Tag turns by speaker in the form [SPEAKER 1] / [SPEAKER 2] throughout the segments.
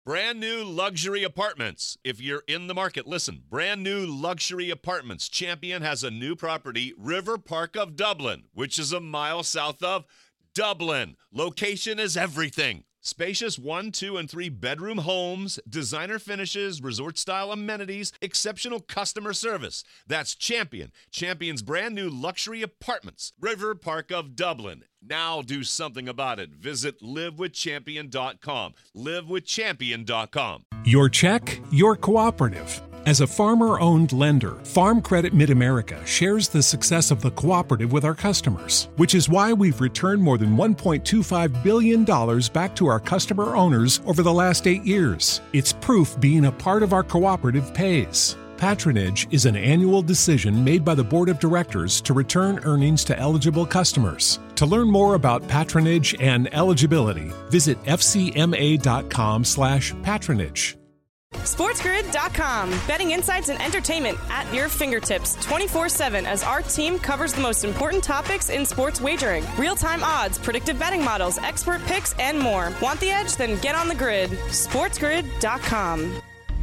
[SPEAKER 1] Brand new luxury apartments. If you're in the market, listen. Brand new luxury apartments. Champion has a new property, River Park of Dublin, which is a mile south of Dublin. Location is everything. Spacious 1, 2, and 3 bedroom homes, designer finishes, resort-style amenities, exceptional customer service. That's Champion. Champion's brand new luxury apartments. River Park of Dublin. Now do something about it. Visit livewithchampion.com. Livewithchampion.com.
[SPEAKER 2] Your check, your cooperative. As a farmer-owned lender, Farm Credit Mid-America shares the success of the cooperative with our customers, which is why we've returned more than $1.25 billion back to our customer owners over the last 8 years. It's proof being a part of our cooperative pays. Patronage is an annual decision made by the Board of Directors to return earnings to eligible customers. To learn more about patronage and eligibility, visit fcma.com/patronage.
[SPEAKER 3] SportsGrid.com. Betting insights and entertainment at your fingertips 24/7 as our team covers the most important topics in sports wagering. Real-time odds, predictive betting models, expert picks, and more. Want the edge? Then get on the grid. SportsGrid.com.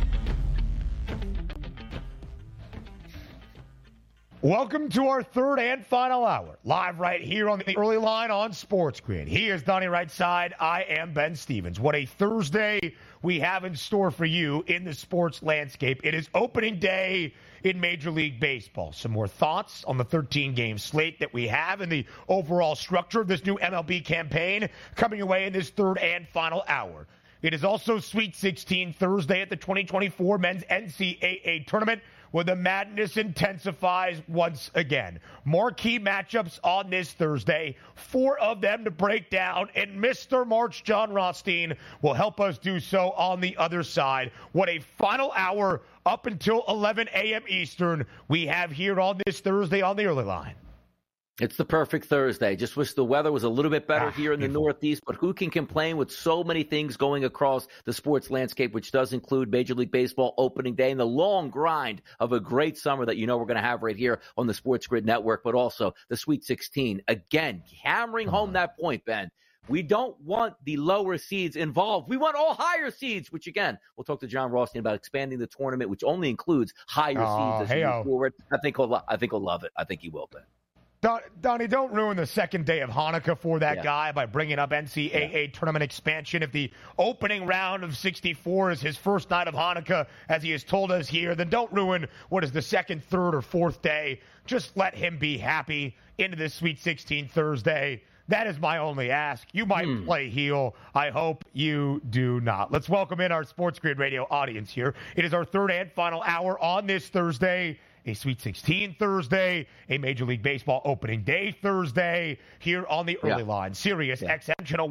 [SPEAKER 4] Welcome to our third and final hour, live right here on the early line on Sports Grid. He is Donnie Rightside. I am Ben Stevens. What a Thursday we have in store for you in the sports landscape. It is opening day in Major League Baseball. Some more thoughts on the 13-game slate that we have and the overall structure of this new MLB campaign coming away in this third and final hour. It is also Sweet 16 Thursday at the 2024 Men's NCAA Tournament, where the madness intensifies once again. Marquee matchups on this Thursday, 4 of them to break down, and Mr. March John Rothstein will help us do so on the other side. What a final hour up until 11 a.m. Eastern we have here on this Thursday on the early line.
[SPEAKER 5] It's the perfect Thursday. Just wish the weather was a little bit better here in the Northeast, but who can complain with so many things going across the sports landscape, which does include Major League Baseball opening day and the long grind of a great summer that we're going to have right here on the Sports Grid Network, but also the Sweet 16. Again, hammering home that point, Ben. We don't want the lower seeds involved. We want all higher seeds, which, again, we'll talk to John Rothstein about expanding the tournament, which only includes higher seeds as we move forward. I think he'll love it. I think he will, Ben.
[SPEAKER 4] Donnie, don't ruin the second day of Hanukkah for that guy by bringing up NCAA tournament expansion. If the opening round of 64 is his first night of Hanukkah, as he has told us here, then don't ruin what is the second, third, or fourth day. Just let him be happy into this Sweet 16 Thursday. That is my only ask. You might play heel. I hope you do not. Let's welcome in our Sports Grid Radio audience here. It is our third and final hour on this Thursday. A Sweet 16 Thursday, a Major League Baseball opening day Thursday here on the early line. Sirius XM Channel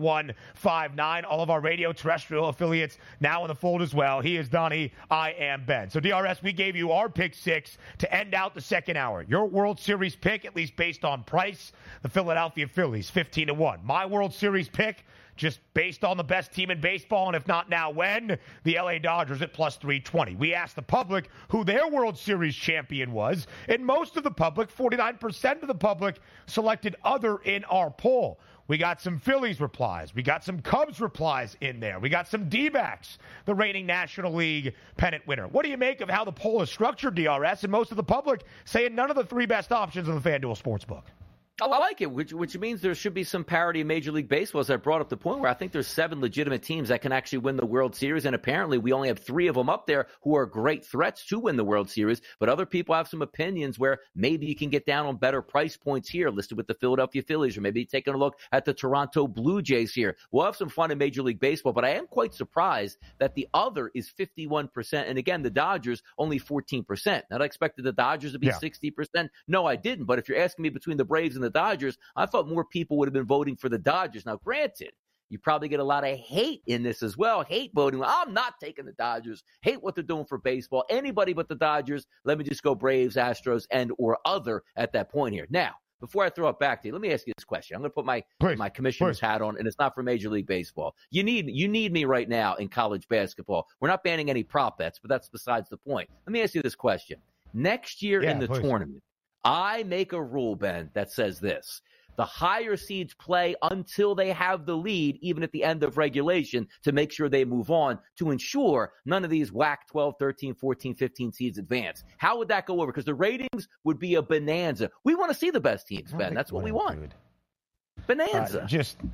[SPEAKER 4] 159, all of our radio terrestrial affiliates now in the fold as well. He is Donnie, I am Ben. So DRS, we gave you our pick 6 to end out the second hour. Your World Series pick, at least based on price, the Philadelphia Phillies, 15-1. My World Series pick, just based on the best team in baseball, and if not now, when? The LA Dodgers at plus 320. We asked the public who their World Series champion was, and most of the public, 49% of the public, selected other in our poll. We got some Phillies replies. We got some Cubs replies in there. We got some D-backs, the reigning National League pennant winner. What do you make of how the poll is structured, DRS, and most of the public saying none of the 3 best options in the FanDuel Sportsbook?
[SPEAKER 5] Oh, I like it, which means there should be some parity in Major League Baseball, as I brought up the point where I think there's 7 legitimate teams that can actually win the World Series, and apparently we only have 3 of them up there who are great threats to win the World Series, but other people have some opinions where maybe you can get down on better price points here, listed with the Philadelphia Phillies, or maybe taking a look at the Toronto Blue Jays here. We'll have some fun in Major League Baseball, but I am quite surprised that the other is 51%, and again, the Dodgers only 14%. Now, I expected the Dodgers to be 60%. No, I didn't, but if you're asking me between the Braves and the Dodgers, I thought more people would have been voting for the Dodgers. Now, granted, you probably get a lot of hate in this as well. Hate voting. I'm not taking the Dodgers. Hate what they're doing for baseball. Anybody but the Dodgers. Let me just go Braves, Astros, and or other at that point here. Now, before I throw it back to you, let me ask you this question. I'm going to put my commissioner's hat on, and it's not for Major League Baseball. You need me right now in college basketball. We're not banning any prop bets, but that's besides the point. Let me ask you this question. Next year in the tournament, I make a rule, Ben, that says this. The higher seeds play until they have the lead, even at the end of regulation, to make sure they move on, to ensure none of these whack 12, 13, 14, 15 seeds advance. How would that go over? Because the ratings would be a bonanza. We want to see the best teams, Ben. That's what we want.
[SPEAKER 4] Dude.
[SPEAKER 5] Bonanza.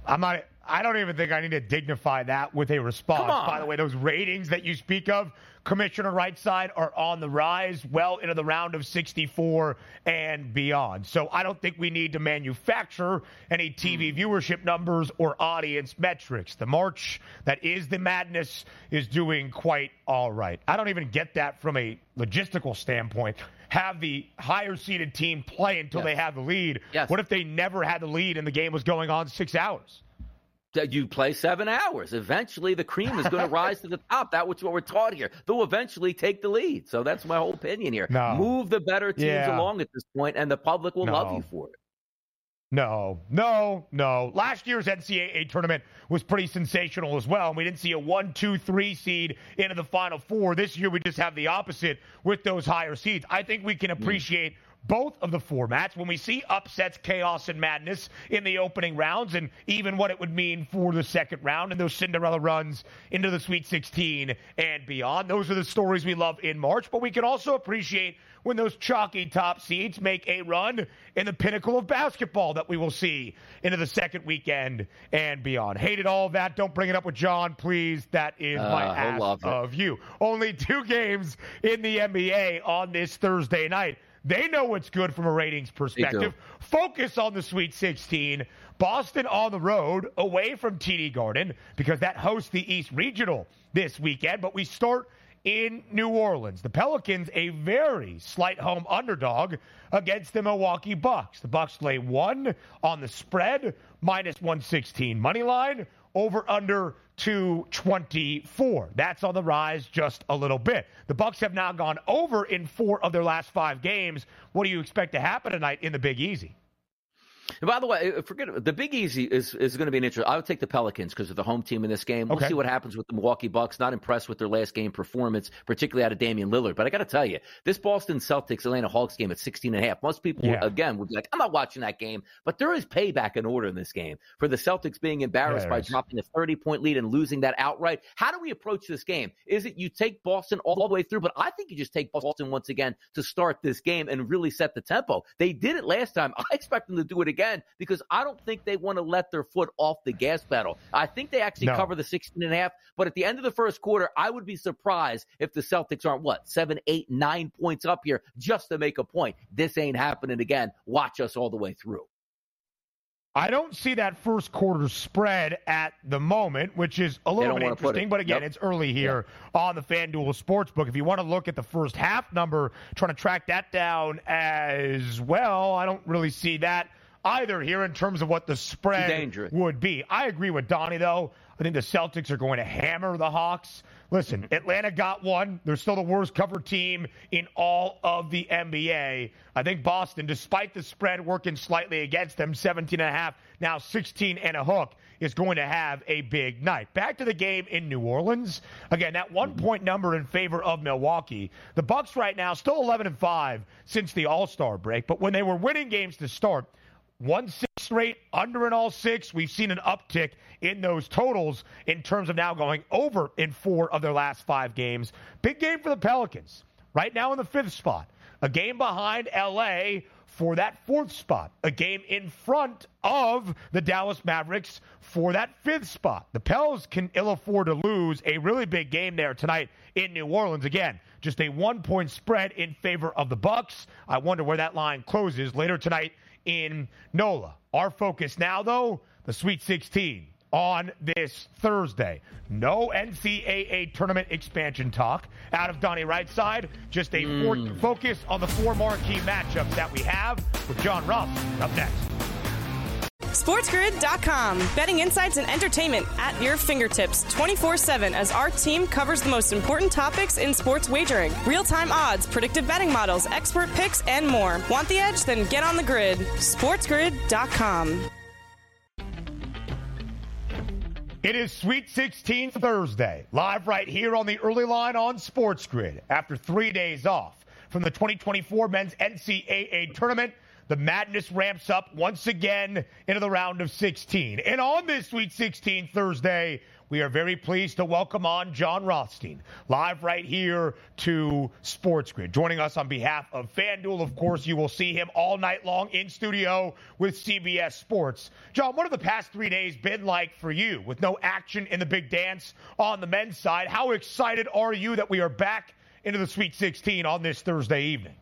[SPEAKER 4] I don't even think I need to dignify that with a response. By the way, those ratings that you speak of, Commissioner Rightside, are on the rise well into the round of 64 and beyond. So I don't think we need to manufacture any TV viewership numbers or audience metrics. The March that is the madness is doing quite all right. I don't even get that from a logistical standpoint. Have the higher seeded team play until they have the lead.
[SPEAKER 5] Yes.
[SPEAKER 4] What if they never had the lead and the game was going on 6 hours?
[SPEAKER 5] You play 7 hours. Eventually, the cream is going to rise to the top. That's what we're taught here. They'll eventually take the lead. So that's my whole opinion here.
[SPEAKER 4] No.
[SPEAKER 5] Move the better teams along at this point, and the public will love you for it.
[SPEAKER 4] No. Last year's NCAA tournament was pretty sensational as well. We didn't see a 1, 2, 3 seed into the Final Four. This year, we just have the opposite with those higher seeds. I think we can appreciate both of the formats when we see upsets, chaos, and madness in the opening rounds, and even what it would mean for the second round and those Cinderella runs into the Sweet 16 and beyond. Those are the stories we love in March, but we can also appreciate when those chalky top seeds make a run in the pinnacle of basketball that we will see into the second weekend and beyond. Hated all of that. Don't bring it up with John, please. That is my ask of you. Only 2 games in the NBA on this Thursday night. They know what's good from a ratings perspective. Focus on the Sweet 16. Boston on the road, away from TD Garden, because that hosts the East Regional this weekend. But we start in New Orleans. The Pelicans, a very slight home underdog against the Milwaukee Bucks. The Bucks lay 1 on the spread, minus 116 money line, over under 224. That's on the rise just a little bit. The Bucks have now gone over in 4 of their last 5 games. What do you expect to happen tonight in the Big Easy?
[SPEAKER 5] And by the way, forget it. The Big Easy is going to be an interesting. I would take the Pelicans because of the home team in this game. We'll see what happens with the Milwaukee Bucks. Not impressed with their last game performance, particularly out of Damian Lillard. But I got to tell you, this Boston Celtics Atlanta Hawks game at 16.5. Most people, again, would be like, I'm not watching that game. But there is payback in order in this game for the Celtics being embarrassed by dropping a 30-point lead and losing that outright. How do we approach this game? Is it you take Boston all the way through? But I think you just take Boston once again to start this game and really set the tempo. They did it last time. I expect them to do it again because I don't think they want to let their foot off the gas pedal. I think they actually cover the 16.5, but at the end of the first quarter, I would be surprised if the Celtics aren't, 7, 8, 9 points up here just to make a point. This ain't happening again. Watch us all the way through.
[SPEAKER 4] I don't see that first quarter spread at the moment, which is a little bit interesting. But again, it's early here on the FanDuel Sportsbook. If you want to look at the first half number, trying to track that down as well, I don't really see that either here in terms of what the spread would be. I agree with Donnie, though. I think the Celtics are going to hammer the Hawks. Listen, Atlanta got 1. They're still the worst covered team in all of the NBA. I think Boston, despite the spread working slightly against them, 17.5, now 16 and a hook, is going to have a big night. Back to the game in New Orleans. Again, that 1-point number in favor of Milwaukee. The Bucks right now still 11-5 since the All-Star break, but when they were winning games to start, 1-6 straight, under in all 6. We've seen an uptick in those totals in terms of now going over in 4 of their last 5 games. Big game for the Pelicans. Right now in the 5th spot. A game behind L.A. for that 4th spot. A game in front of the Dallas Mavericks for that 5th spot. The Pels can ill afford to lose a really big game there tonight in New Orleans. Again, just a 1-point spread in favor of the Bucks. I wonder where that line closes later tonight in NOLA. Our focus now, though, the Sweet 16 on this Thursday. No NCAA tournament expansion talk out of Donnie Rightside. Just a focus on the 4 marquee matchups that we have with John Ruff up next.
[SPEAKER 3] SportsGrid.com. Betting insights and entertainment at your fingertips 24/7 as our team covers the most important topics in sports wagering. Real-time odds, predictive betting models, expert picks, and more. Want the edge? Then get on the grid. SportsGrid.com.
[SPEAKER 4] It is Sweet 16 Thursday, live right here on the early line on Sports Grid. After 3 days off from the 2024 men's NCAA tournament, the madness ramps up once again into the round of 16. And on this Sweet 16 Thursday, we are very pleased to welcome on Jon Rothstein, live right here to Sports Grid. Joining us on behalf of FanDuel, of course, you will see him all night long in studio with CBS Sports. Jon, what have the past 3 days been like for you with no action in the big dance on the men's side? How excited are you that we are back into the Sweet 16 on this Thursday evening?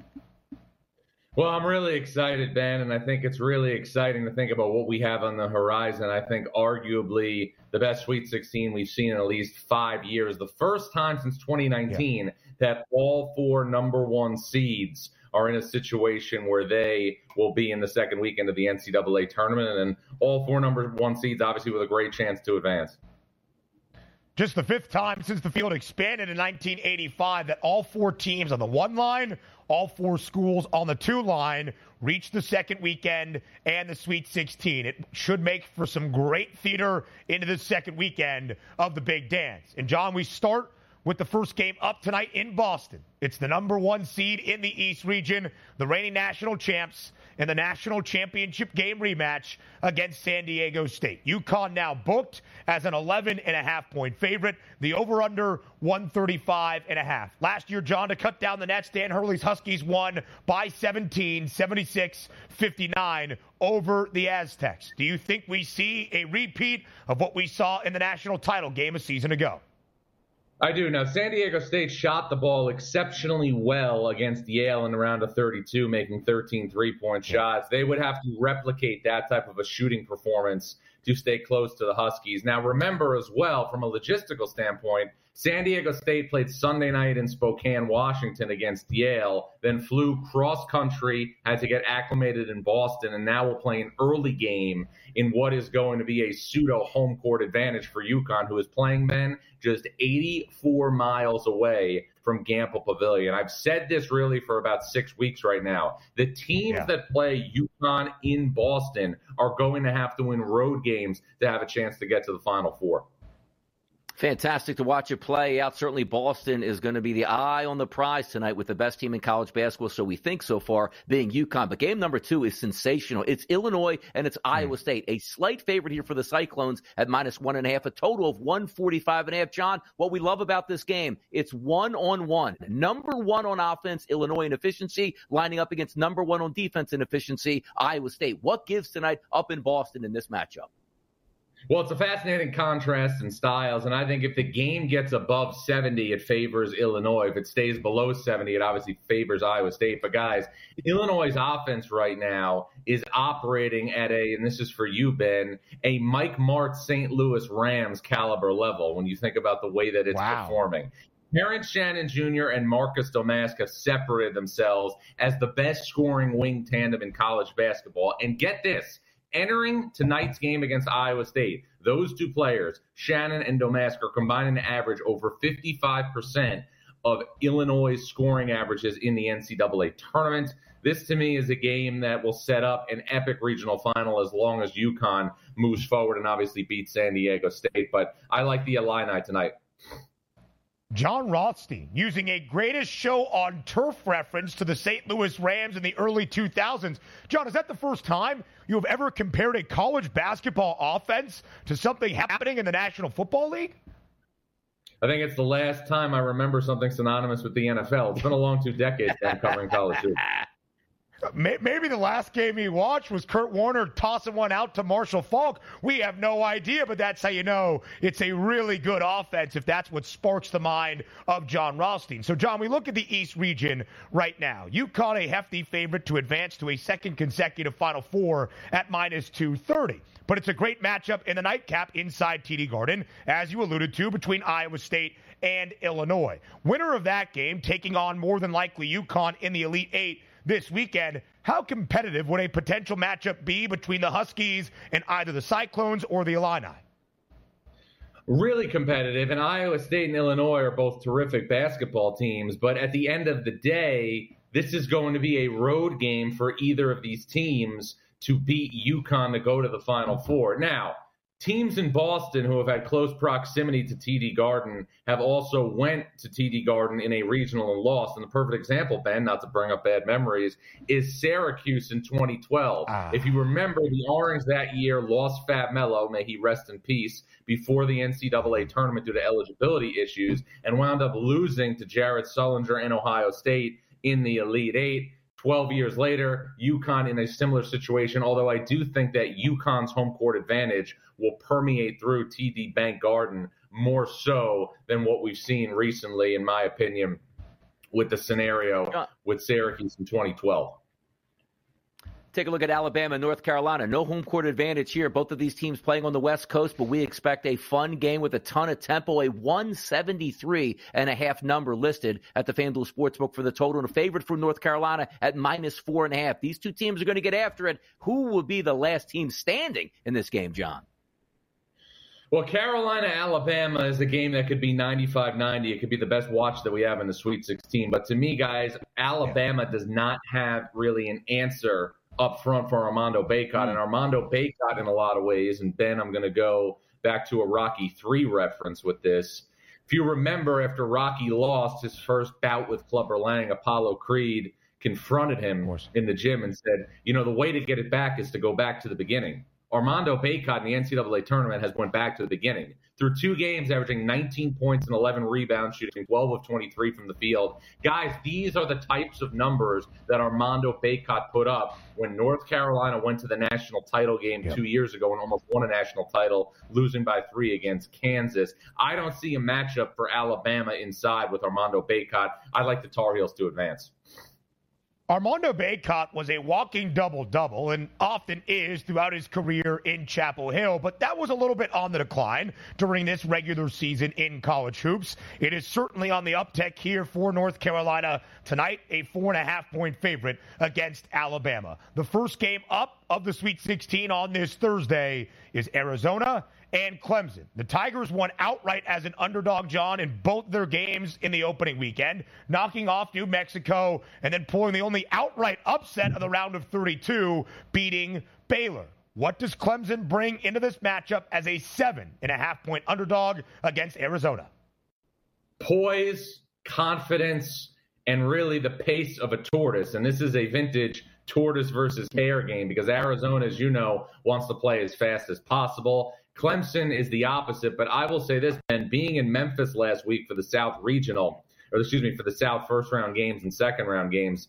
[SPEAKER 6] Well, I'm really excited, Ben, and I think it's really exciting to think about what we have on the horizon. I think arguably the best Sweet 16 we've seen in at least 5 years. The first time since 2019 that all 4 number 1 seeds are in a situation where they will be in the second weekend of the NCAA tournament, and all 4 number 1 seeds obviously with a great chance to advance.
[SPEAKER 4] Just the 5th time since the field expanded in 1985 that all 4 teams on the 1 line, all 4 schools on the 2 line reach the second weekend and the Sweet 16. It should make for some great theater into the second weekend of the Big Dance. And, Jon, we start with the first game up tonight in Boston. It's the number 1 seed in the East region, the reigning national champs, in the national championship game rematch against San Diego State. UConn now booked as an 11.5-point favorite. The over-under 135.5. Last year, Jon, to cut down the nets, Dan Hurley's Huskies won by 17, 76-59 over the Aztecs. Do you think we see a repeat of what we saw in the national title game a season ago?
[SPEAKER 6] I do. Now, San Diego State shot the ball exceptionally well against Yale in the round of 32, making 13 3-point shots. They would have to replicate that type of a shooting performance to stay close to the Huskies. Now, remember as well, from a logistical standpoint, San Diego State played Sunday night in Spokane, Washington against Yale, then flew cross-country, had to get acclimated in Boston, and now will play an early game in what is going to be a pseudo-home court advantage for UConn, who is playing, Ben, just 84 miles away from Gampel Pavilion. I've said this really for about 6 weeks right now. The teams that play UConn in Boston are going to have to win road games to have a chance to get to the Final Four.
[SPEAKER 5] Fantastic to watch it play out. Certainly Boston is going to be the eye on the prize tonight with the best team in college basketball, so we think so far, being UConn. But game number 2 is sensational. It's Illinois and it's Iowa State. A slight favorite here for the Cyclones at -1.5, a total of 145.5. Jon, what we love about this game, it's 1-on-1. Number 1 on offense, Illinois in efficiency, lining up against number 1 on defense in efficiency, Iowa State. What gives tonight up in Boston in this matchup?
[SPEAKER 6] Well, it's a fascinating contrast in styles, and I think if the game gets above 70, it favors Illinois. If it stays below 70, it obviously favors Iowa State. But, guys, Illinois' offense right now is operating at and this is for you, Ben, a Mike Martz St. Louis Rams caliber level when you think about the way that it's performing. Terrence Shannon Jr. and Marcus Domaska separated themselves as the best scoring wing tandem in college basketball. And get this. Entering tonight's game against Iowa State, those 2 players, Shannon and Domask, are combining to average over 55% of Illinois' scoring averages in the NCAA tournament. This, to me, is a game that will set up an epic regional final as long as UConn moves forward and obviously beats San Diego State. But I like the Illini tonight.
[SPEAKER 4] Jon Rothstein, using a greatest show on turf reference to the St. Louis Rams in the early 2000s. Jon, is that the first time you have ever compared a college basketball offense to something happening in the National Football League?
[SPEAKER 6] I think it's the last time I remember something synonymous with the NFL. It's been a long 2 decades that I'm covering college hoops.
[SPEAKER 4] Maybe the last game he watched was Kurt Warner tossing one out to Marshall Faulk. We have no idea, but that's how you know it's a really good offense if that's what sparks the mind of Jon Rothstein. So, Jon, we look at the East region right now. UConn a hefty favorite to advance to a second consecutive Final Four at -230. But it's a great matchup in the nightcap inside TD Garden, as you alluded to, between Iowa State and Illinois. Winner of that game taking on more than likely UConn in the Elite Eight this weekend. How competitive would a potential matchup be between the Huskies and either the Cyclones or the Illini?
[SPEAKER 6] Really competitive, and Iowa State and Illinois are both terrific basketball teams, but at the end of the day, this is going to be a road game for either of these teams to beat UConn to go to the Final Four. Now, teams in Boston who have had close proximity to TD Garden have also went to TD Garden in a regional and lost. And the perfect example, Ben, not to bring up bad memories, is Syracuse in 2012. If you remember, the Orange that year lost Fat Mello, may he rest in peace, before the NCAA tournament due to eligibility issues, and wound up losing to Jared Sullinger and Ohio State in the Elite Eight. 12 years later, UConn in a similar situation, although I do think that UConn's home court advantage will permeate through TD Bank Garden more so than what we've seen recently, in my opinion, with the scenario with Syracuse in 2012.
[SPEAKER 5] Take a look at Alabama and North Carolina. No home court advantage here. Both of these teams playing on the West Coast, but we expect a fun game with a ton of tempo. A 173.5 number listed at the FanDuel Sportsbook for the total, and a favorite for North Carolina at -4.5. These two teams are going to get after it. Who will be the last team standing in this game, John?
[SPEAKER 6] Well, Carolina-Alabama is a game that could be 95-90. It could be the best watch that we have in the Sweet 16. But to me, guys, Alabama does not have really an answer up front for Armando Bacot. And Armando Bacot, in a lot of ways, and Ben, I'm going to go back to a Rocky III reference with this. If you remember, after Rocky lost his first bout with Clubber Lang, Apollo Creed confronted him in the gym and said, the way to get it back is to go back to the beginning. Armando Bacot in the NCAA tournament has went back to the beginning. Through 2 games, averaging 19 points and 11 rebounds, shooting 12 of 23 from the field. Guys, these are the types of numbers that Armando Bacot put up when North Carolina went to the national title game 2 years ago and almost won a national title, losing by 3 against Kansas. I don't see a matchup for Alabama inside with Armando Bacot. I like the Tar Heels to advance.
[SPEAKER 4] Armando Bacot was a walking double-double and often is throughout his career in Chapel Hill, but that was a little bit on the decline during this regular season in college hoops. It is certainly on the uptick here for North Carolina tonight, a 4.5-point favorite against Alabama. The first game up of the Sweet 16 on this Thursday is Arizona and Clemson. The Tigers won outright as an underdog, John, in both their games in the opening weekend, knocking off New Mexico and then pulling the only outright upset of the round of 32, beating Baylor. What does Clemson bring into this matchup as a 7.5-point underdog against Arizona?
[SPEAKER 6] Poise, confidence, and really the pace of a tortoise. And this is a vintage tortoise versus hare game because Arizona, as you know, wants to play as fast as possible. Clemson is the opposite, but I will say this, and being in Memphis last week for the South Regional, for the South first-round games and second-round games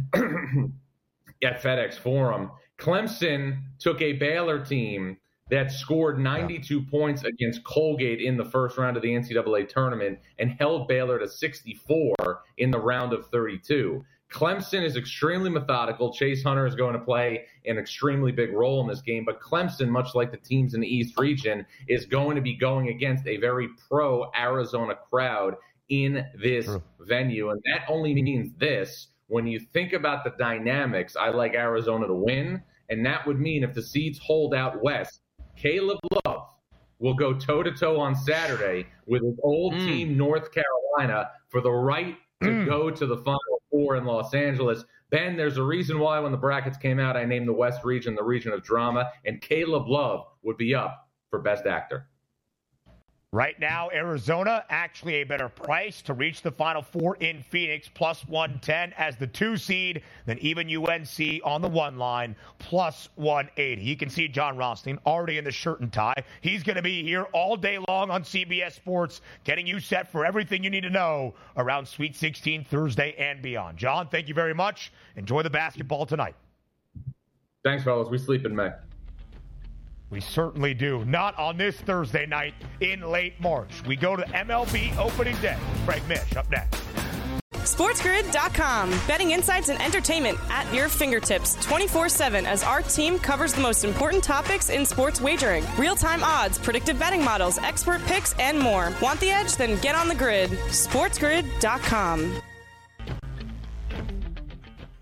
[SPEAKER 6] at FedEx Forum, Clemson took a Baylor team that scored 92 points against Colgate in the first round of the NCAA tournament and held Baylor to 64 in the round of 32. Clemson is extremely methodical. Chase Hunter is going to play an extremely big role in this game, but Clemson, much like the teams in the East region, is going to be going against a very pro-Arizona crowd in this venue. And that only means this. When you think about the dynamics, I like Arizona to win, and that would mean if the seeds hold out west, Caleb Love will go toe-to-toe on Saturday with his old team, North Carolina, for the right to go to the Final Four in Los Angeles. Ben, there's a reason why when the brackets came out, I named the West region the region of drama, and Caleb Love would be up for Best Actor.
[SPEAKER 4] Right now, Arizona actually a better price to reach the Final Four in Phoenix, plus 110 as the 2 seed, then even UNC on the 1 line, plus 180. You can see John Rothstein already in the shirt and tie. He's going to be here all day long on CBS Sports, getting you set for everything you need to know around Sweet 16 Thursday and beyond. John, thank you very much. Enjoy the basketball tonight.
[SPEAKER 6] Thanks, fellas. We sleep in May.
[SPEAKER 4] We certainly do. Not on this Thursday night in late March. We go to MLB opening day. Craig Mish up next.
[SPEAKER 3] SportsGrid.com. Betting insights and entertainment at your fingertips 24/7 as our team covers the most important topics in sports wagering. Real-time odds, predictive betting models, expert picks, and more. Want the edge? Then get on the grid. SportsGrid.com.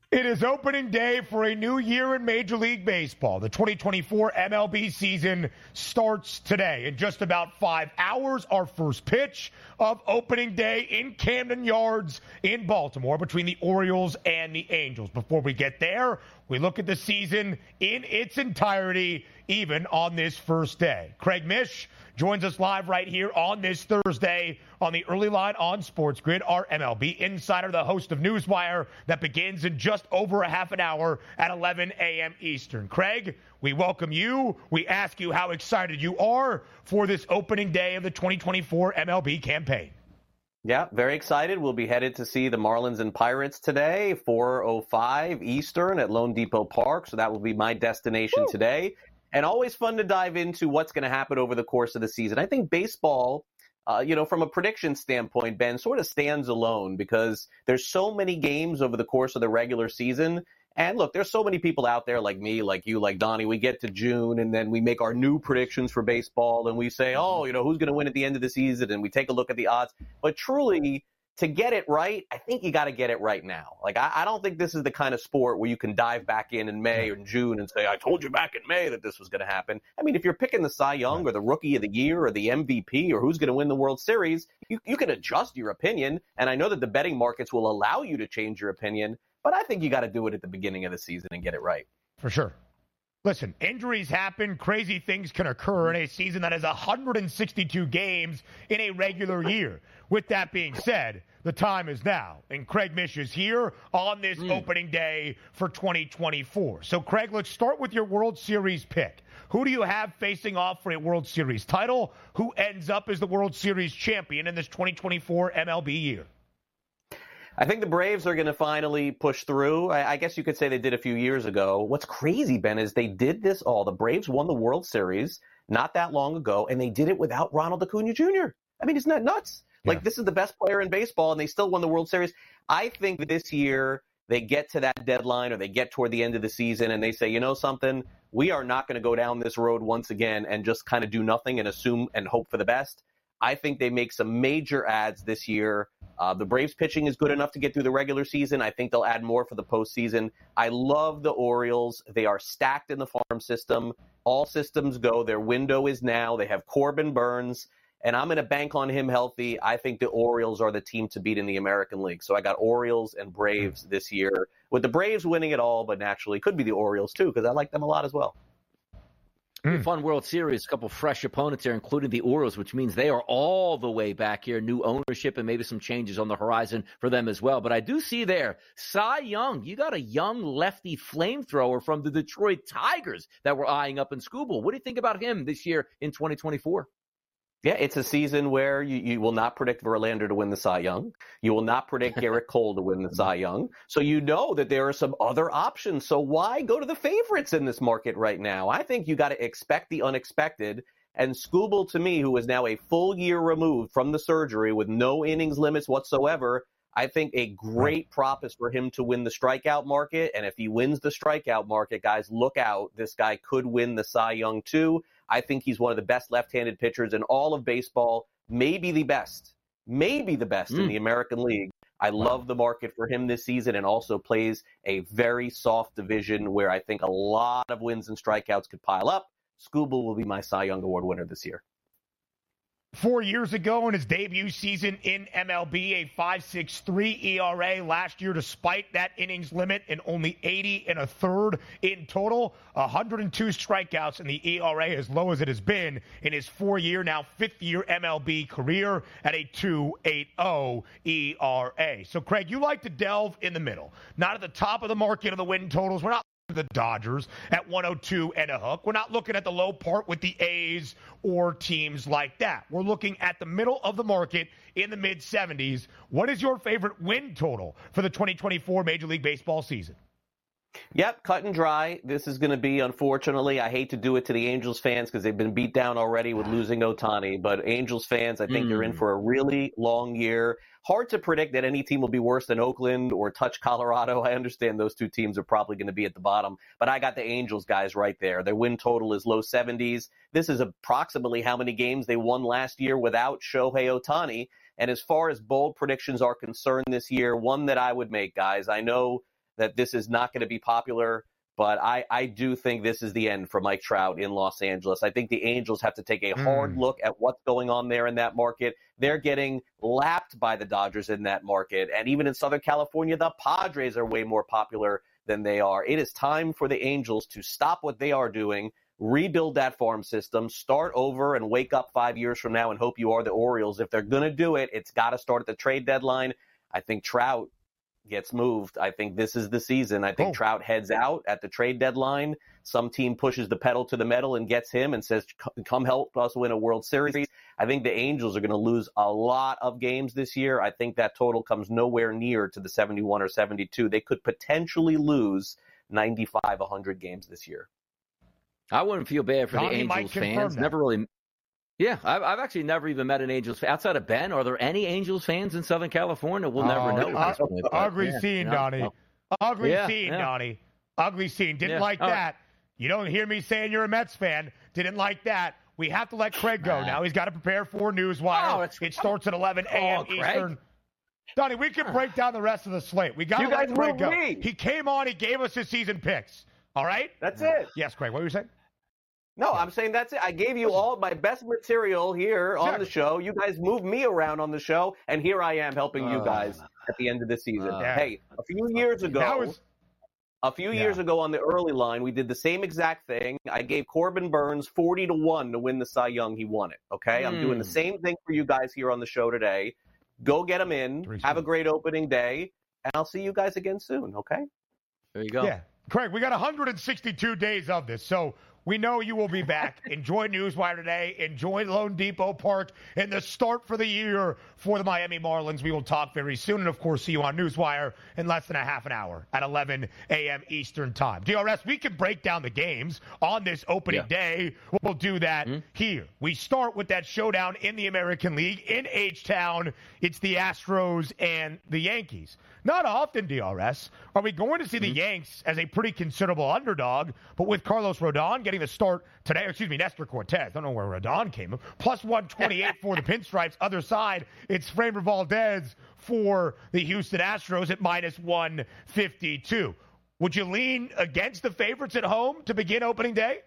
[SPEAKER 4] It is opening day for a new year in Major League Baseball. The 2024 MLB season starts today. In just about 5 hours, our first pitch of opening day in Camden Yards in Baltimore between the Orioles and the Angels. Before we get there, we look at the season in its entirety, even on this first day. Craig Mish joins us live right here on this Thursday on the Early Line on Sports Grid, our MLB insider, the host of Newswire, that begins in just over a half an hour at 11 a.m. Eastern. Craig, we welcome you. We ask you how excited you are for this opening day of the 2024 MLB campaign.
[SPEAKER 7] Yeah, very excited. We'll be headed to see the Marlins and Pirates today, 4:05 Eastern at Lone Depot Park. So that will be my destination today. And always fun to dive into what's going to happen over the course of the season. I think baseball, from a prediction standpoint, Ben, sort of stands alone because there's so many games over the course of the regular season. And look, there's so many people out there like me, like you, like Donnie. We get to June and then we make our new predictions for baseball and we say, who's going to win at the end of the season? And we take a look at the odds. But truly, to get it right, I think you got to get it right now. Like, I don't think this is the kind of sport where you can dive back in May or in June and say, I told you back in May that this was going to happen. I mean, if you're picking the Cy Young or the Rookie of the Year or the MVP or who's going to win the World Series, you can adjust your opinion. And I know that the betting markets will allow you to change your opinion, but I think you got to do it at the beginning of the season and get it right.
[SPEAKER 4] For sure. Listen, injuries happen. Crazy things can occur in a season that has 162 games in a regular year. With that being said, the time is now, and Craig Mish is here on this opening day for 2024. So, Craig, let's start with your World Series pick. Who do you have facing off for a World Series title? Who ends up as the World Series champion in this 2024 MLB year?
[SPEAKER 7] I think the Braves are going to finally push through. I guess you could say they did a few years ago. What's crazy, Ben, is they did this all. The Braves won the World Series not that long ago, and they did it without Ronald Acuna Jr. I mean, isn't that nuts? Yeah. Like, this is the best player in baseball, and they still won the World Series. I think that this year they get to that deadline or they get toward the end of the season and they say, you know something, we are not going to go down this road once again and just kind of do nothing and assume and hope for the best. I think they make some major adds this year. The Braves pitching is good enough to get through the regular season. I think they'll add more for the postseason. I love the Orioles. They are stacked in the farm system. All systems go. Their window is now. They have Corbin Burns, and I'm going to bank on him healthy. I think the Orioles are the team to beat in the American League. So I got Orioles and Braves this year, with the Braves winning it all, but naturally could be the Orioles too because I like them a lot as well.
[SPEAKER 5] Fun World Series, a couple fresh opponents there, including the Orioles, which means they are all the way back here. New ownership and maybe some changes on the horizon for them as well. But I do see there, Cy Young, you got a young lefty flamethrower from the Detroit Tigers that we're eyeing up in Scooble. What do you think about him this year in 2024?
[SPEAKER 7] Yeah, it's a season where you will not predict Verlander to win the Cy Young. You will not predict Garrett Cole to win the Cy Young. So you know that there are some other options. So why go to the favorites in this market right now? I think you got to expect the unexpected. And Scooble, to me, who is now a full year removed from the surgery with no innings limits whatsoever, I think a great prop is for him to win the strikeout market. And if he wins the strikeout market, guys, look out. This guy could win the Cy Young too. I think he's one of the best left-handed pitchers in all of baseball, maybe the best in the American League. I love the market for him this season and also plays a very soft division where I think a lot of wins and strikeouts could pile up. Scooble will be my Cy Young Award winner this year.
[SPEAKER 4] 4 years ago in his debut season in MLB, a 5.63 ERA last year, despite that innings limit and only 80 1/3 in total, 102 strikeouts, and the ERA as low as it has been in his 4-year, now 5th-year MLB career at a 2.80 ERA. So, Craig, you like to delve in the middle, not at the top of the market of the win totals. We're not the Dodgers at 102 and a hook. We're not looking at the low part with the A's or teams like that. We're looking at the middle of the market in the mid-70s. What is your favorite win total for the 2024 Major League Baseball season?
[SPEAKER 7] Yep, cut and dry. This is going to be, unfortunately, I hate to do it to the Angels fans because they've been beat down already with losing Ohtani, but Angels fans, I think they're in for a really long year. Hard to predict that any team will be worse than Oakland or touch Colorado. I understand those two teams are probably going to be at the bottom, but I got the Angels guys right there. Their win total is low 70s. This is approximately how many games they won last year without Shohei Ohtani. And as far as bold predictions are concerned this year, one that I would make, guys, I know that this is not going to be popular. But I do think this is the end for Mike Trout in Los Angeles. I think the Angels have to take a hard look at what's going on there in that market. They're getting lapped by the Dodgers in that market. And even in Southern California, the Padres are way more popular than they are. It is time for the Angels to stop what they are doing, rebuild that farm system, start over, and wake up 5 years from now and hope you are the Orioles. If they're going to do it, it's got to start at the trade deadline. I think Trout gets moved. I think this is the season. I think Trout heads out at the trade deadline. Some team pushes the pedal to the metal and gets him and says, come help us win a World Series. I think the Angels are going to lose a lot of games this year. I think that total comes nowhere near to the 71 or 72. They could potentially lose 95, 100 games this year.
[SPEAKER 5] I wouldn't feel bad for the Angels fans. Never really. Yeah, I've actually never even met an Angels fan. Outside of Ben, are there any Angels fans in Southern California? We'll never know.
[SPEAKER 4] Ugly scene, Donnie. Ugly scene, Donnie. Ugly scene. Didn't like that. You don't hear me saying you're a Mets fan. Didn't like that. We have to let Craig go now. He's got to prepare for Newswire. It starts at 11 a.m. Eastern. Donnie, we can break down the rest of the slate. We got to let Craig go. He came on. He gave us his season picks. All right?
[SPEAKER 7] That's it.
[SPEAKER 4] Yes, Craig. What were you saying?
[SPEAKER 7] No, I'm saying that's it. I gave you all my best material here on the show. You guys moved me around on the show, and here I am helping you guys at the end of the season. Hey, a few years ago on the early line, we did the same exact thing. I gave Corbin Burns 40-1 to win the Cy Young. He won it, okay? I'm doing the same thing for you guys here on the show today. Go get him in. Have a great opening day, and I'll see you guys again soon, okay?
[SPEAKER 5] There you go.
[SPEAKER 4] Yeah. Craig, we got 162 days of this, so we know you will be back. Enjoy Newswire today. Enjoy Lone Depot Park and the start for the year for the Miami Marlins. We will talk very soon. And, of course, see you on Newswire in less than a half an hour at 11 a.m. Eastern time. DRS, we can break down the games on this opening day. We'll do that here. We start with that showdown in the American League in H-Town. It's the Astros and the Yankees. Not often, DRS, are we going to see the Yanks as a pretty considerable underdog, but with Carlos Rodon getting the start today, Nestor Cortez, I don't know where Rodon came from, plus 128 for the Pinstripes. Other side, it's Framber Valdez for the Houston Astros at minus 152. Would you lean against the favorites at home to begin opening day?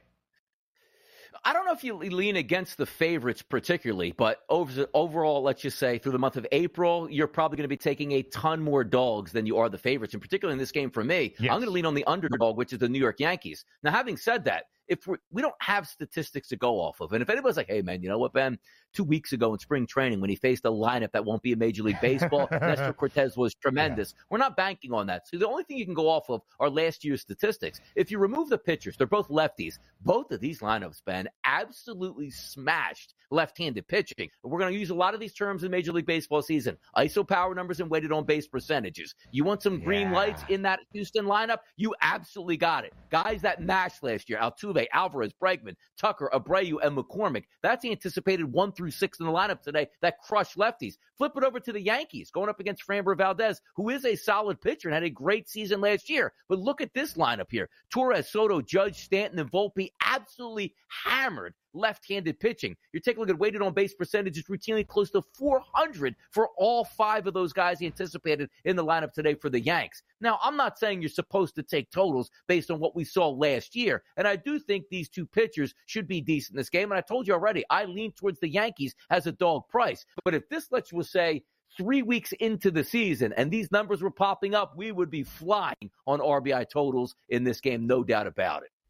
[SPEAKER 5] I don't know if you lean against the favorites particularly, but overall, let's just say through the month of April, you're probably going to be taking a ton more dogs than you are the favorites. And particularly in this game for me, I'm going to lean on the underdog, which is the New York Yankees. Now, having said that, if we don't have statistics to go off of, and if anybody's like, hey, man, you know what, Ben, 2 weeks ago in spring training when he faced a lineup that won't be in Major League Baseball, Nestor Cortez was tremendous. We're not banking on that. So the only thing you can go off of are last year's statistics. If you remove the pitchers, they're both lefties. Both of these lineups, Ben, absolutely smashed left-handed pitching. We're going to use a lot of these terms in Major League Baseball season. ISO power numbers and weighted on base percentages. You want some green lights in that Houston lineup? You absolutely got it. Guys that mashed last year, Altuve, Alvarez, Bregman, Tucker, Abreu, and McCormick. That's the anticipated 1 through 6 in the lineup today that crushed lefties. Flip it over to the Yankees, going up against Framber Valdez, who is a solid pitcher and had a great season last year. But look at this lineup here. Torres, Soto, Judge, Stanton, and Volpe absolutely hammered left-handed pitching. You're taking a look at weighted on base percentages, routinely close to 400 for all 5 of those guys anticipated in the lineup today for the Yanks. Now, I'm not saying you're supposed to take totals based on what we saw last year, and I do think these two pitchers should be decent in this game, and I told you already, I lean towards the Yankees as a dog price. But if this lets you say 3 weeks into the season and these numbers were popping up, we would be flying on RBI totals in this game, no doubt about it.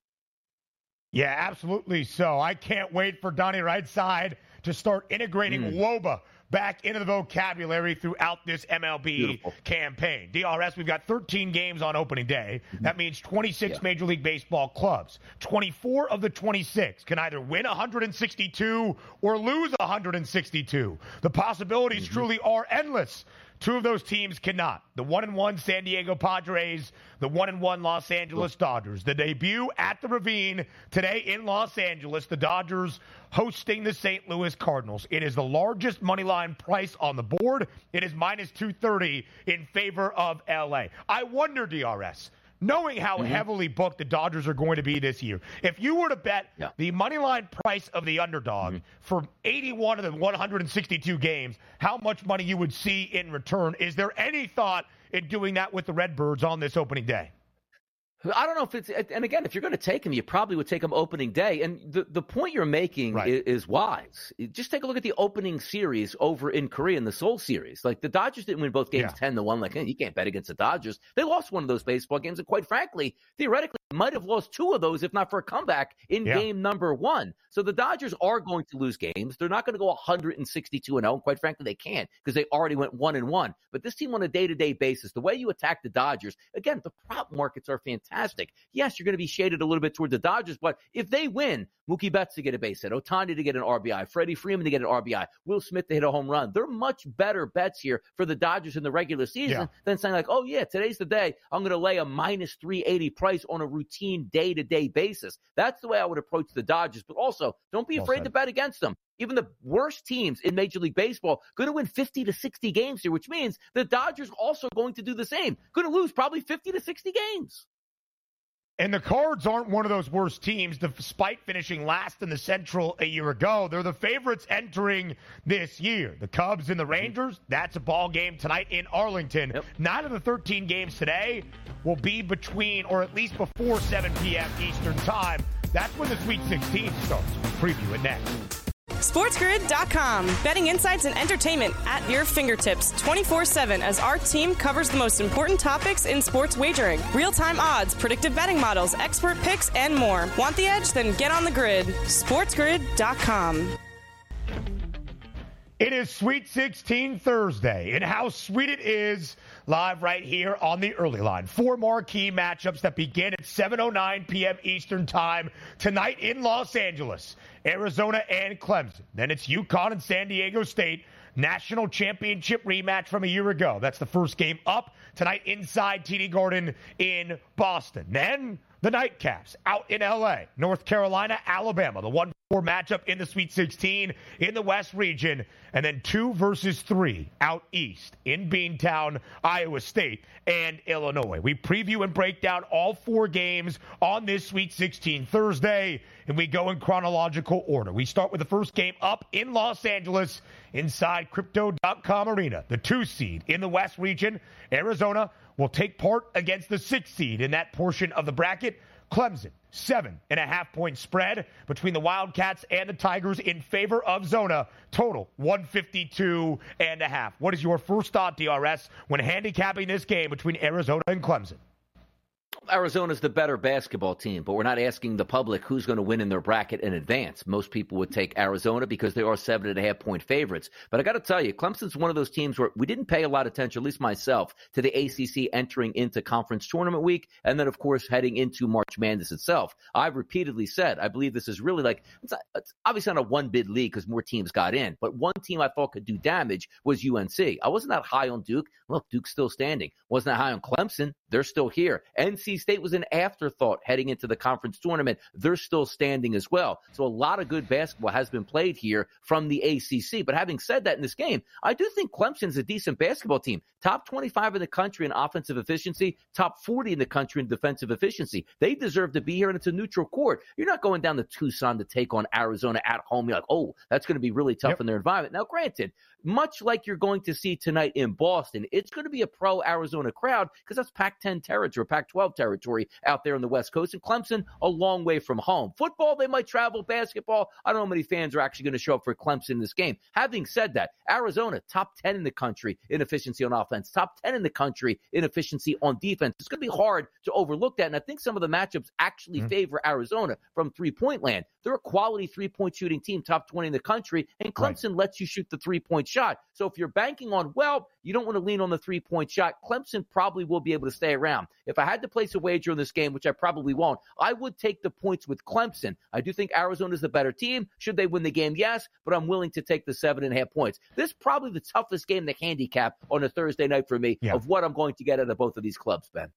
[SPEAKER 4] Yeah, absolutely so. I can't wait for Donnie Rightside to start integrating WOBA back into the vocabulary throughout this MLB campaign. DRS, we've got 13 games on opening day. That means 26 Major League Baseball clubs. 24 of the 26 can either win 162 or lose 162. The possibilities truly are endless. 2 of those teams cannot. The 1-1 San Diego Padres, the 1-1 Los Angeles Dodgers. The debut at the Ravine today in Los Angeles. The Dodgers hosting the St. Louis Cardinals. It is the largest money line price on the board. It is minus 230 in favor of L.A. I wonder, DRS, knowing how heavily booked the Dodgers are going to be this year, if you were to bet the money line price of the underdog for 81 of the 162 games, how much money you would see in return. Is there any thought in doing that with the Redbirds on this opening day.
[SPEAKER 5] I don't know if it's, and again, if you're going to take him, you probably would take him opening day. And the point you're making is wise. Just take a look at the opening series over in Korea in the Seoul series. Like, the Dodgers didn't win both games 10-1. Like, you can't bet against the Dodgers. They lost one of those baseball games, and quite frankly, theoretically, might have lost two of those if not for a comeback in game number one. So the Dodgers are going to lose games. They're not going to go 162-0. And quite frankly, they can't because they already went 1-1. But this team on a day-to-day basis, the way you attack the Dodgers, again, the prop markets are fantastic. Yes, you're going to be shaded a little bit toward the Dodgers, but if they win, Mookie Betts to get a base hit, Ohtani to get an RBI, Freddie Freeman to get an RBI, Will Smith to hit a home run. They're much better bets here for the Dodgers in the regular season than saying like, oh yeah, today's the day I'm going to lay a minus 380 price on a routine day-to-day basis. That's the way I would approach the Dodgers. But also, don't be afraid to bet against them. Even the worst teams in Major League Baseball going to win 50 to 60 games here, which means the Dodgers also going to do the same. Going to lose probably 50 to 60 games.
[SPEAKER 4] And the Cards aren't one of those worst teams, despite finishing last in the Central a year ago. They're the favorites entering this year. The Cubs and the Rangers, that's a ball game tonight in Arlington. 9 of the 13 games today will be between, or at least before 7 p.m. Eastern Time. That's when the Sweet 16 starts. We'll preview it next.
[SPEAKER 3] SportsGrid.com. Betting insights and entertainment at your fingertips 24/7 as our team covers the most important topics in sports wagering. Real-time odds, predictive betting models, expert picks, and more. Want the edge? Then get on the grid. SportsGrid.com.
[SPEAKER 4] It is Sweet 16 Thursday, and how sweet it is live right here on the early line. 4 marquee matchups that begin at 7:09 p.m. Eastern Time tonight in Los Angeles. Arizona and Clemson. Then it's UConn and San Diego State. National championship rematch from a year ago. That's the first game up tonight inside TD Garden in Boston. Then the Nightcaps out in L.A. North Carolina, Alabama. The 1-4 matchup in the Sweet 16 in the West region. And then 2 versus 3 out east in Beantown, Iowa State, and Illinois. We preview and break down all 4 games on this Sweet 16 Thursday, and we go in chronological order. We start with the first game up in Los Angeles inside Crypto.com Arena. The 2 seed in the West region, Arizona, will take part against the 6 seed in that portion of the bracket, Clemson. 7.5-point spread between the Wildcats and the Tigers in favor of Zona. Total 152.5. What is your first thought, DRS, when handicapping this game between Arizona and Clemson?
[SPEAKER 5] Arizona's the better basketball team, but we're not asking the public who's going to win in their bracket in advance. Most people would take Arizona because they are 7.5-point favorites. But I got to tell you, Clemson's one of those teams where we didn't pay a lot of attention, at least myself, to the ACC entering into conference tournament week, and then, of course, heading into March Madness itself. I've repeatedly said I believe this is really like it's obviously not a one-bid league because more teams got in, but one team I thought could do damage was UNC. I wasn't that high on Duke. Look, Duke's still standing. Wasn't that high on Clemson. They're still here. NC State was an afterthought heading into the conference tournament. They're still standing as well. So a lot of good basketball has been played here from the ACC. But having said that, in this game, I do think Clemson's a decent basketball team. Top 25 in the country in offensive efficiency, top 40 in the country in defensive efficiency. They deserve to be here, and it's a neutral court. You're not going down to Tucson to take on Arizona at home. You're like, oh, that's going to be really tough in their environment. Now, granted, much like you're going to see tonight in Boston, it's going to be a pro-Arizona crowd because that's Pac-10 territory, Pac-12 territory out there on the West Coast. And Clemson, a long way from home. Football, they might travel. Basketball, I don't know how many fans are actually going to show up for Clemson in this game. Having said that, Arizona, top 10 in the country in efficiency on offense, top 10 in the country in efficiency on defense. It's going to be hard to overlook that. And I think some of the matchups actually favor Arizona from three-point land. They're a quality three-point shooting team, top 20 in the country, and Clemson lets you shoot the three-point shot. So if you're banking on, well, you don't want to lean on the three-point shot, Clemson probably will be able to stay around. If I had to place a wager on this game, which I probably won't, I would take the points with Clemson. I do think Arizona's the better team. Should they win the game? Yes, but I'm willing to take the 7.5 points. This is probably the toughest game to handicap on a Thursday night for me of what I'm going to get out of both of these clubs, Ben.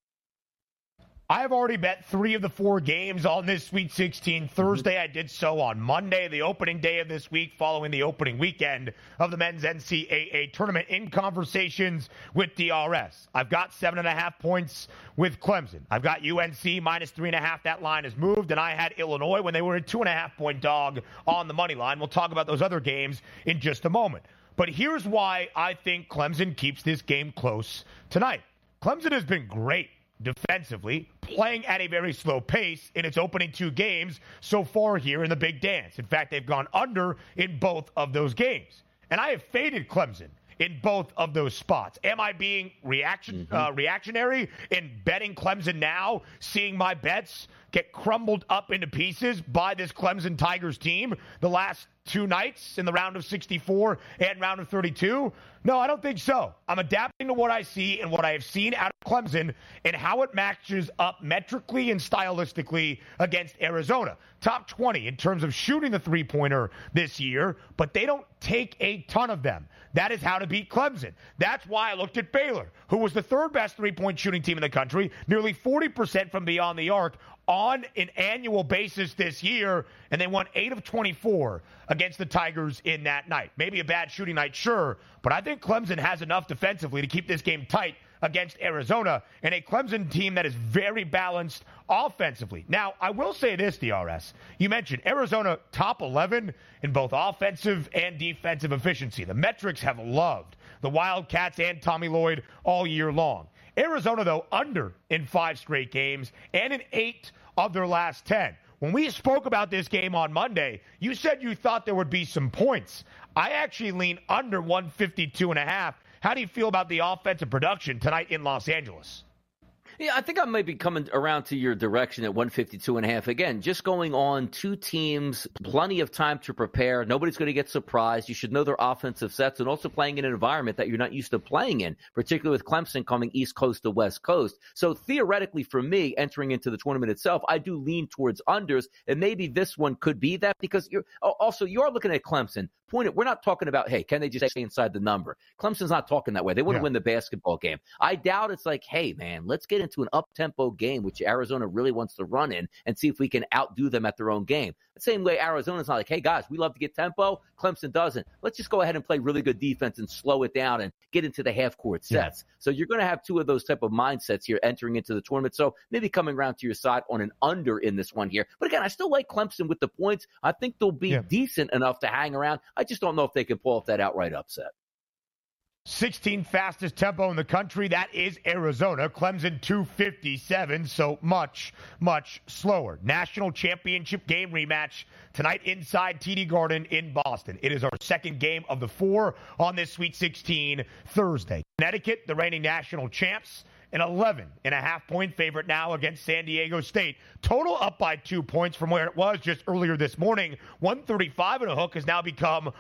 [SPEAKER 4] I've already bet 3 of the 4 games on this Sweet 16 Thursday. I did so on Monday, the opening day of this week, following the opening weekend of the men's NCAA tournament in conversations with DRS. I've got 7.5 points with Clemson. I've got UNC minus 3.5. That line has moved, and I had Illinois when they were a 2.5-point dog on the money line. We'll talk about those other games in just a moment. But here's why I think Clemson keeps this game close tonight. Clemson has been great defensively, playing at a very slow pace in its opening 2 games so far here in the Big Dance. In fact, they've gone under in both of those games. And I have faded Clemson in both of those spots. Am I being reactionary in betting Clemson now, seeing my bets get crumbled up into pieces by this Clemson Tigers team the last 2 nights in the round of 64 and round of 32? No, I don't think so. I'm adapting to what I see and what I have seen out of Clemson and how it matches up metrically and stylistically against Arizona. Top 20 in terms of shooting the three-pointer this year, but they don't take a ton of them. That is how to beat Clemson. That's why I looked at Baylor, who was the 3rd best three-point shooting team in the country, nearly 40% from beyond the arc on an annual basis this year, and they won 8 of 24 against the Tigers in that night. Maybe a bad shooting night, sure, but I think Clemson has enough defensively to keep this game tight against Arizona, and a Clemson team that is very balanced offensively. Now, I will say this, DRS. You mentioned Arizona top 11 in both offensive and defensive efficiency. The metrics have loved the Wildcats and Tommy Lloyd all year long. Arizona, though, under in 5 straight games and in 8 of their last 10. When we spoke about this game on Monday, you said you thought there would be some points. I actually lean under 152.5. How do you feel about the offensive production tonight in Los Angeles?
[SPEAKER 5] Yeah, I think I might be coming around to your direction at 152.5. Again, just going on 2 teams, plenty of time to prepare. Nobody's going to get surprised. You should know their offensive sets and also playing in an environment that you're not used to playing in, particularly with Clemson coming East Coast to West Coast. So theoretically for me, entering into the tournament itself, I do lean towards unders, and maybe this one could be that because you are looking at Clemson. We're not talking about, hey, can they just stay inside the number? Clemson's not talking that way. They want to win the basketball game. I doubt it's like, hey, man, let's get into an up-tempo game, which Arizona really wants to run in, and see if we can outdo them at their own game. The same way Arizona's not like, hey, guys, we love to get tempo. Clemson doesn't. Let's just go ahead and play really good defense and slow it down and get into the half-court sets. Yeah. So you're going to have 2 of those type of mindsets here entering into the tournament. So maybe coming around to your side on an under in this one here. But again, I still like Clemson with the points. I think they'll be decent enough to hang around. I just don't know if they can pull off that outright upset.
[SPEAKER 4] 16th fastest tempo in the country. That is Arizona. Clemson 257, so much, much slower. National championship game rematch tonight inside TD Garden in Boston. It is our 2nd game of the 4 on this Sweet 16 Thursday. Connecticut, the reigning national champs, an 11.5-point favorite now against San Diego State. Total up by 2 points from where it was just earlier this morning. 135.5 has now become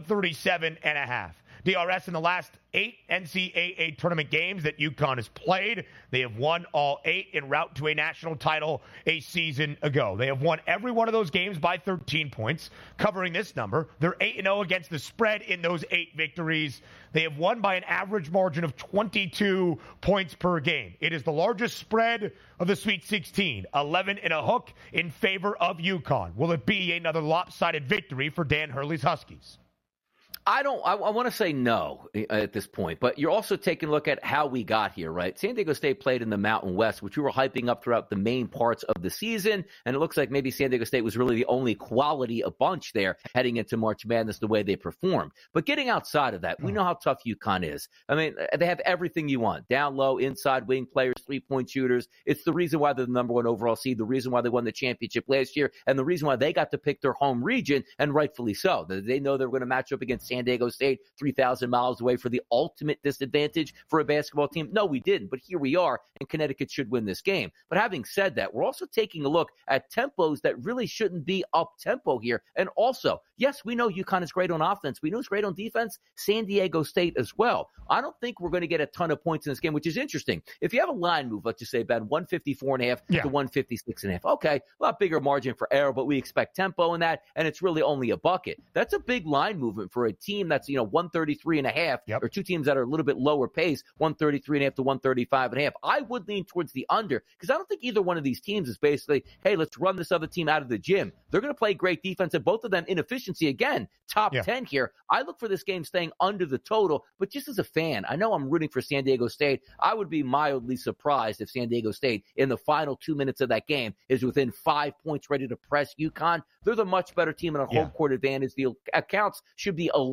[SPEAKER 4] 137.5. DRS in the last 8 NCAA tournament games that UConn has played, they have won all 8 en route to a national title a season ago. They have won every one of those games by 13 points, covering this number. They're 8-0 against the spread in those 8 victories. They have won by an average margin of 22 points per game. It is the largest spread of the Sweet 16, 11.5 in favor of UConn. Will it be another lopsided victory for Dan Hurley's Huskies?
[SPEAKER 5] I want to say no at this point, but you're also taking a look at how we got here, right? San Diego State played in the Mountain West, which we were hyping up throughout the main parts of the season, and it looks like maybe San Diego State was really the only quality a bunch there heading into March Madness the way they performed. But getting outside of that, we know how tough UConn is. I mean, they have everything you want. Down low, inside wing players, three-point shooters. It's the reason why they're the number 1 overall seed, the reason why they won the championship last year, and the reason why they got to pick their home region, and rightfully so. They know they're going to match up against San Diego State 3,000 miles away for the ultimate disadvantage for a basketball team. No, we didn't, but here we are, and Connecticut should win this game. But having said that, we're also taking a look at tempos that really shouldn't be up-tempo here. And also, yes, we know UConn is great on offense. We know it's great on defense. San Diego State as well. I don't think we're going to get a ton of points in this game, which is interesting. If you have a line move, let's just say about 154.5 to 156.5. Okay, a lot bigger margin for error, but we expect tempo in that, and it's really only a bucket. That's a big line movement for a team that's, 133.5, or 2 teams that are a little bit lower pace, 133.5 to 135.5. I would lean towards the under because I don't think either one of these teams is basically, hey, let's run this other team out of the gym. They're going to play great defense, and both of them in efficiency, again, top 10 here. I look for this game staying under the total, but just as a fan, I know I'm rooting for San Diego State. I would be mildly surprised if San Diego State, in the final 2 minutes of that game, is within 5 points ready to press UConn. They're the much better team in a home court advantage. The accounts should be a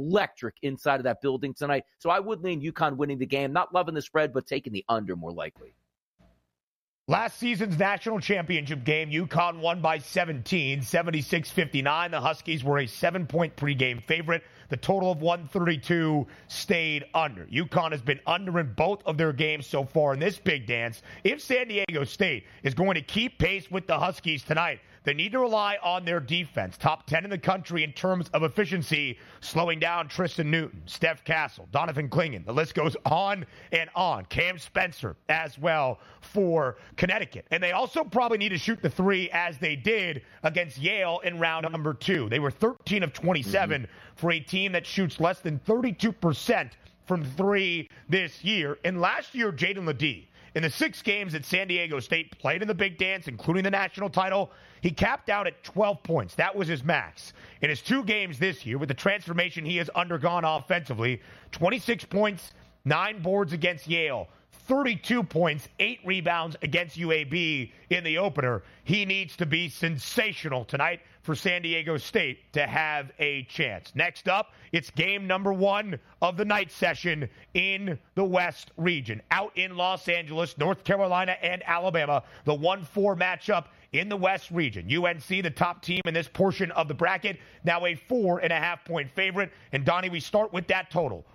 [SPEAKER 5] electric inside of that building tonight. So I would lean UConn winning the game. Not loving the spread, but taking the under more likely.
[SPEAKER 4] Last season's national championship game, UConn won by 17, 76-59. The Huskies were a 7-point pregame favorite. The total of 132 stayed under. UConn has been under in both of their games so far in this big dance. If San Diego State is going to keep pace with the Huskies tonight, they need to rely on their defense. Top 10 in the country in terms of efficiency, slowing down Tristan Newton, Steph Castle, Donovan Clingan. The list goes on and on. Cam Spencer as well for Connecticut. And they also probably need to shoot the three as they did against Yale in round number 2. They were 13 of 27 for a team that shoots less than 32% from three this year. And last year, Jaden Ledee, in the 6 games that San Diego State played in the Big Dance, including the national title, he capped out at 12 points. That was his max. In his 2 games this year, with the transformation he has undergone offensively, 26 points, 9 boards against Yale, 32 points, 8 rebounds against UAB in the opener. He needs to be sensational tonight for San Diego State to have a chance. Next up, it's game number 1 of the night session in the West region. Out in Los Angeles, North Carolina and Alabama, the 1-4 matchup in the West region. UNC, the top team in this portion of the bracket, now a 4.5-point favorite. And Donnie, we start with that total,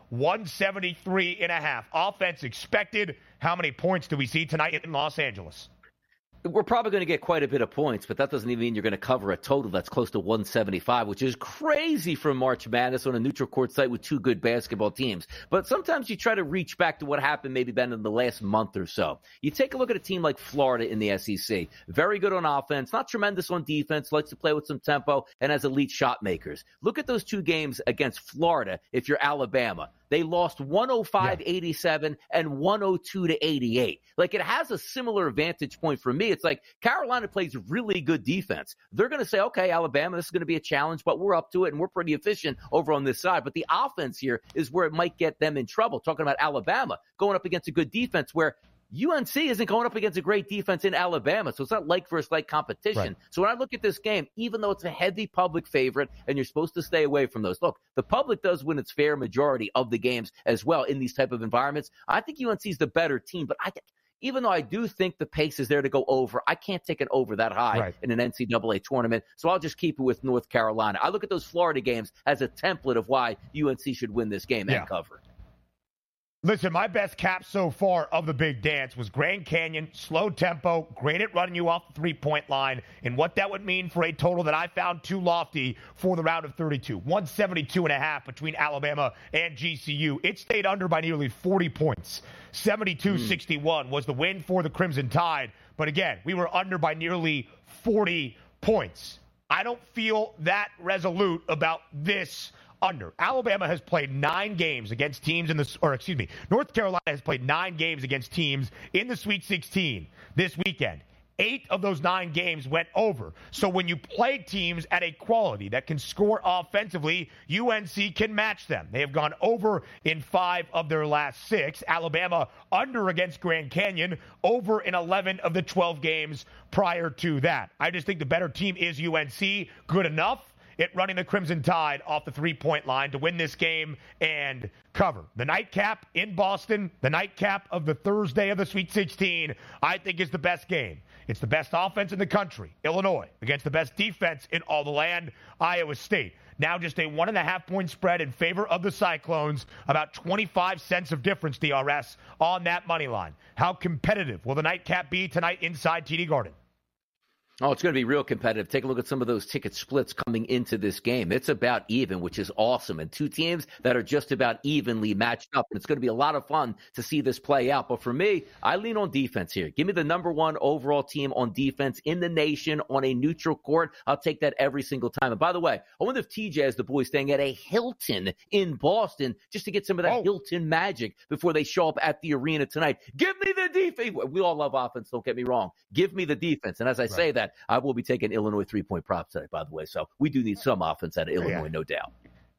[SPEAKER 4] 173.5. Offense expected. How many points do we see tonight in Los Angeles?
[SPEAKER 5] We're probably going to get quite a bit of points, but that doesn't even mean you're going to cover a total that's close to 175, which is crazy for March Madness on a neutral court site with 2 good basketball teams. But sometimes you try to reach back to what happened maybe Ben in the last month or so. You take a look at a team like Florida in the SEC. Very good on offense, not tremendous on defense, likes to play with some tempo, and has elite shot makers. Look at those 2 games against Florida if you're Alabama. They lost 105-87 and 102-88. Like, it has a similar vantage point for me. It's like Carolina plays really good defense. They're going to say, okay, Alabama, this is going to be a challenge, but we're up to it, and we're pretty efficient over on this side. But the offense here is where it might get them in trouble. Talking about Alabama going up against a good defense where UNC isn't going up against a great defense in Alabama, so it's not like versus like competition. Right. So when I look at this game, even though it's a heavy public favorite and you're supposed to stay away from those, look, the public does win its fair majority of the games as well in these type of environments. I think UNC is the better team, but even though I do think the pace is there to go over, I can't take it over that high in an NCAA tournament, so I'll just keep it with North Carolina. I look at those Florida games as a template of why UNC should win this game and cover.
[SPEAKER 4] Listen, my best cap so far of the Big Dance was Grand Canyon, slow tempo, great at running you off the three-point line, and what that would mean for a total that I found too lofty for the round of 32, 172.5 between Alabama and GCU. It stayed under by nearly 40 points. 72-61 was the win for the Crimson Tide, but again, we were under by nearly 40 points. I don't feel that resolute about this under. Alabama has played 9 games against teams North Carolina has played 9 games against teams in the Sweet 16 this weekend. 8 of those 9 games went over. So when you play teams at a quality that can score offensively, UNC can match them. They have gone over in 5 of their last 6. Alabama under against Grand Canyon, over in 11 of the 12 games prior to that. I just think the better team is UNC. Good enough at running the Crimson Tide off the three-point line to win this game and cover. The nightcap in Boston, the nightcap of the Thursday of the Sweet 16, I think is the best game. It's the best offense in the country, Illinois, against the best defense in all the land, Iowa State. Now just a 1.5-point spread in favor of the Cyclones, about 25 cents of difference, DRS, on that money line. How competitive will the nightcap be tonight inside TD Garden?
[SPEAKER 5] Oh, it's going to be real competitive. Take a look at some of those ticket splits coming into this game. It's about even, which is awesome. And 2 teams that are just about evenly matched up. And it's going to be a lot of fun to see this play out. But for me, I lean on defense here. Give me the number 1 overall team on defense in the nation on a neutral court. I'll take that every single time. And by the way, I wonder if TJ has the boys staying at a Hilton in Boston just to get some of that Hilton magic before they show up at the arena tonight. Give me the defense. We all love offense, don't get me wrong. Give me the defense. And as I say that, I will be taking Illinois 3-point props tonight, by the way. So we do need some offense out of Illinois, no doubt.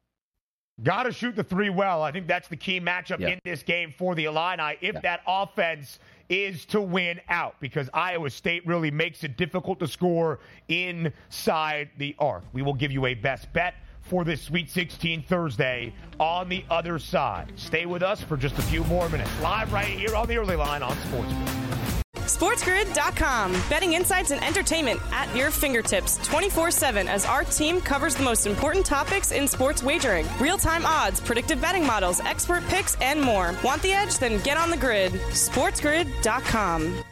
[SPEAKER 4] Got to shoot the 3 well. I think that's the key matchup in this game for the Illini. If that offense is to win out, because Iowa State really makes it difficult to score inside the arc. We will give you a best bet for this Sweet 16 Thursday on the other side. Stay with us for just a few more minutes. Live right here on the early line on SportsGrid.
[SPEAKER 3] SportsGrid.com. Betting insights and entertainment at your fingertips 24/7 as our team covers the most important topics in sports wagering. Real-time odds, predictive betting models, expert picks, and more. Want the edge? Then get on the grid. SportsGrid.com.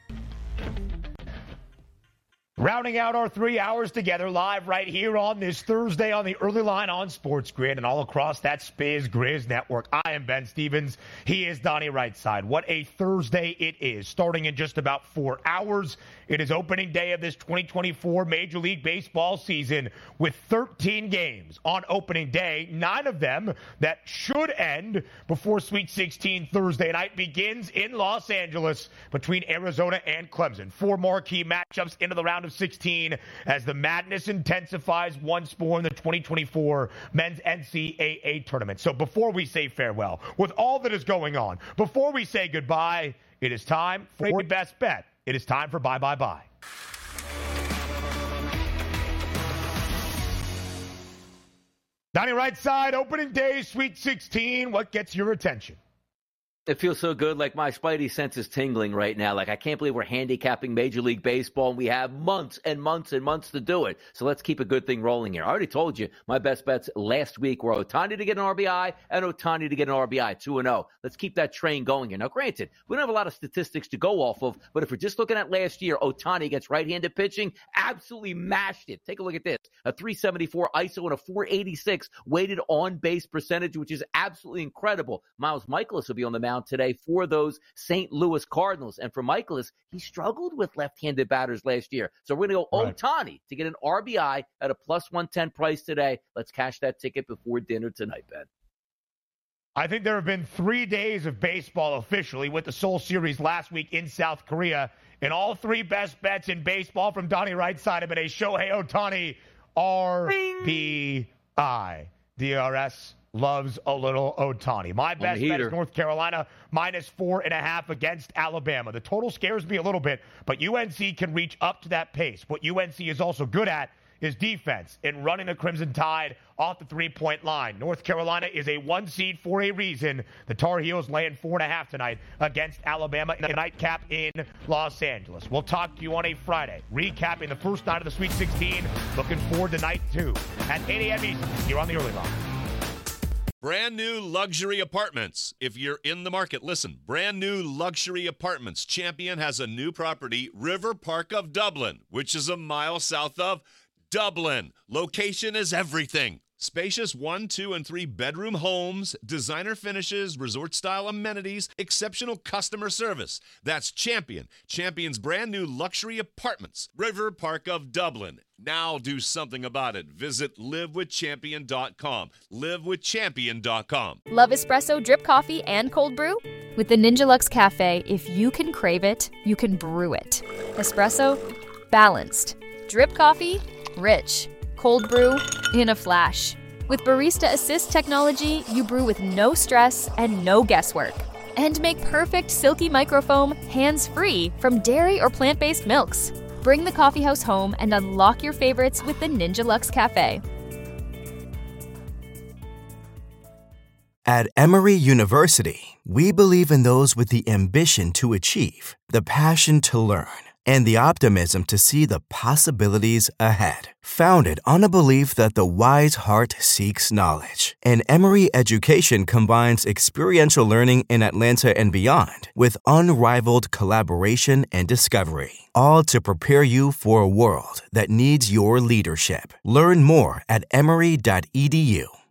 [SPEAKER 4] Rounding out our 3 hours together live right here on this Thursday on the early line on Sports Grid and all across that Spiz Grizz network. I am Ben Stevens. He is Donnie Rightside. What a Thursday it is. Starting in just about 4 hours, it is opening day of this 2024 Major League Baseball season with 13 games on opening day, 9 of them that should end before Sweet 16 Thursday night begins in Los Angeles between Arizona and Clemson. 4 marquee matchups into the round of 16 as the madness intensifies once more in the 2024 men's NCAA tournament. So before we say farewell, with all that is going on, before we say goodbye, it is time for Best Bet. It is time for Bye Bye Bye. Donnie Rightside, opening day, Sweet 16. What gets your attention?
[SPEAKER 5] It feels so good, like my spidey sense is tingling right now. Like, I can't believe we're handicapping Major League Baseball, and we have months and months and months to do it. So let's keep a good thing rolling here. I already told you my best bets last week were Ohtani to get an RBI and Ohtani to get an RBI, 2-0. Let's keep that train going here. Now, granted, we don't have a lot of statistics to go off of, but if we're just looking at last year, Ohtani against right-handed pitching, absolutely mashed it. Take a look at this. A 374 ISO and a 486 weighted on-base percentage, which is absolutely incredible. Miles Mikolas will be on the mound today for those St. Louis Cardinals. And for Mikolas, he struggled with left-handed batters last year. So we're going to go Ohtani to get an RBI at a plus 110 price today. Let's cash that ticket before dinner tonight, Ben.
[SPEAKER 4] I think there have been 3 days of baseball officially with the Seoul Series last week in South Korea. And all 3 best bets in baseball from Donnie Rightside have been a Shohei Ohtani RBI. DRS loves a little Ohtani. My best bet is North Carolina -4.5 against Alabama. The total scares me a little bit, but UNC can reach up to that pace. What UNC is also good at is defense and running the Crimson Tide off the 3-point line. North Carolina is a 1 seed for a reason. The Tar Heels laying 4.5 tonight against Alabama in the nightcap in Los Angeles. We'll talk to you on a Friday, recapping the first night of the Sweet 16. Looking forward to night 2 at 8 a.m. Eastern here on the early line.
[SPEAKER 1] Brand new luxury apartments. If you're in the market, listen. Brand new luxury apartments. Champion has a new property, River Park of Dublin, which is a mile south of Dublin. Location is everything. Spacious 1, 2, and 3 bedroom homes, designer finishes, resort-style amenities, exceptional customer service. That's Champion. Champion's brand new luxury apartments. River Park of Dublin. Now do something about it. Visit livewithchampion.com. Livewithchampion.com.
[SPEAKER 8] Love espresso, drip coffee, and cold brew? With the Ninja Luxe Cafe, if you can crave it, you can brew it. Espresso, balanced. Drip coffee, rich. Cold brew, in a flash. With Barista Assist technology, you brew with no stress and no guesswork. And make perfect silky microfoam hands-free from dairy or plant-based milks. Bring the coffeehouse home and unlock your favorites with the Ninja Luxe Cafe.
[SPEAKER 9] At Emory University, we believe in those with the ambition to achieve, the passion to learn, and the optimism to see the possibilities ahead. Founded on a belief that the wise heart seeks knowledge, and Emory education combines experiential learning in Atlanta and beyond with unrivaled collaboration and discovery, all to prepare you for a world that needs your leadership. Learn more at emory.edu.